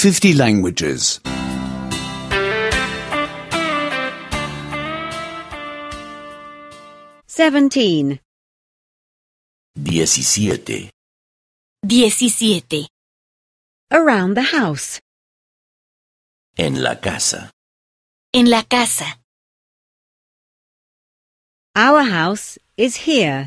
50 languages. 17. 17. 17. Around the house. En la casa. En la casa. Our house is here.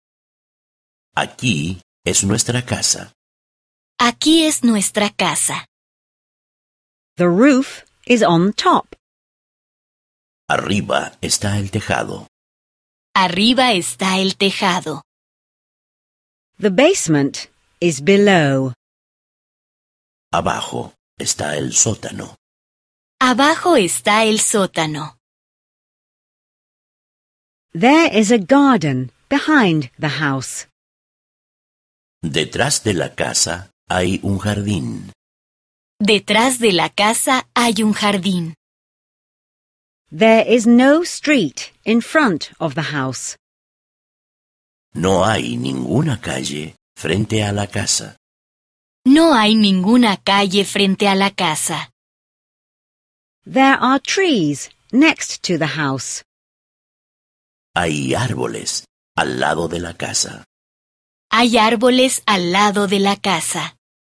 Aquí es nuestra casa. Aquí es nuestra casa. The roof is on top. Arriba está el tejado. Arriba está el tejado. The basement is below. Abajo está el sótano. Abajo está el sótano. There is a garden behind the house. Detrás de la casa hay un jardín. Detrás de la casa hay un jardín. There is no street in front of the house. No hay ninguna calle frente a la casa. No hay ninguna calle frente a la casa. There are trees next to the house. Hay árboles al lado de la casa. Hay árboles al lado de la casa.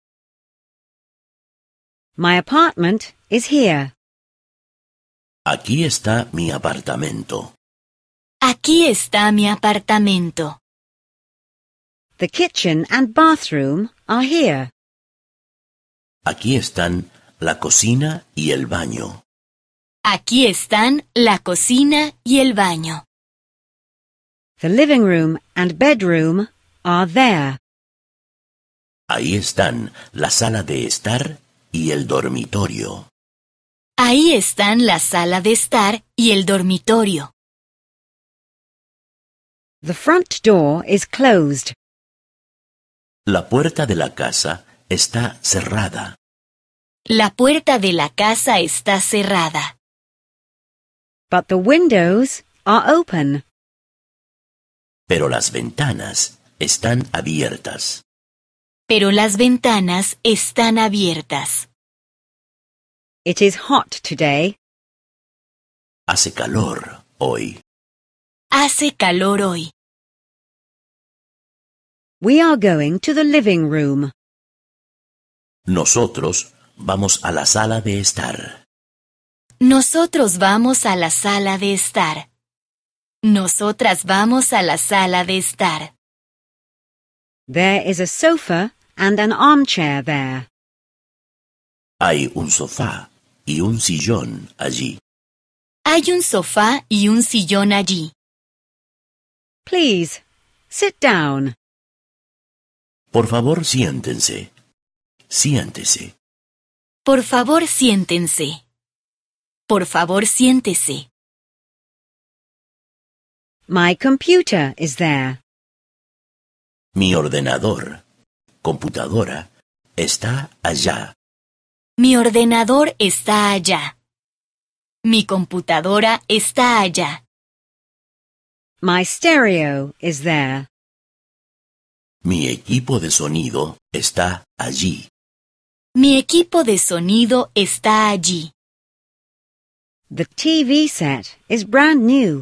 My apartment is here. Aquí está mi apartamento. Aquí está mi apartamento. The kitchen and bathroom are here. Aquí están la cocina y el baño. Aquí están la cocina y el baño. The living room and bedroom are there. Ahí están la sala de estar y el dormitorio. Ahí están la sala de estar y el dormitorio. The front door is closed. La puerta de la casa está cerrada. La puerta de la casa está cerrada. But the windows are open. Pero las ventanas están abiertas. Pero las ventanas están abiertas. It is hot today. Hace calor hoy. Hace calor hoy. We are going to the living room. Nosotros vamos a la sala de estar. Nosotros vamos a la sala de estar. Nosotras vamos a la sala de estar. There is a sofa and an armchair there. Hay un sofá y un sillón allí. Hay un sofá y un sillón allí. Please, sit down. Por favor, siéntense. Siéntese. Por favor, siéntense. Por favor, siéntese. My computer is there. Mi ordenador, computadora, está allá. Mi ordenador está allá. Mi computadora está allá. My stereo is there. Mi equipo de sonido está allí. Mi equipo de sonido está allí. The TV set is brand new.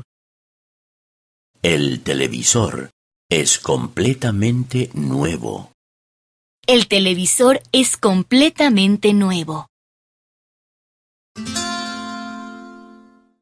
El televisor es completamente nuevo. El televisor es completamente nuevo.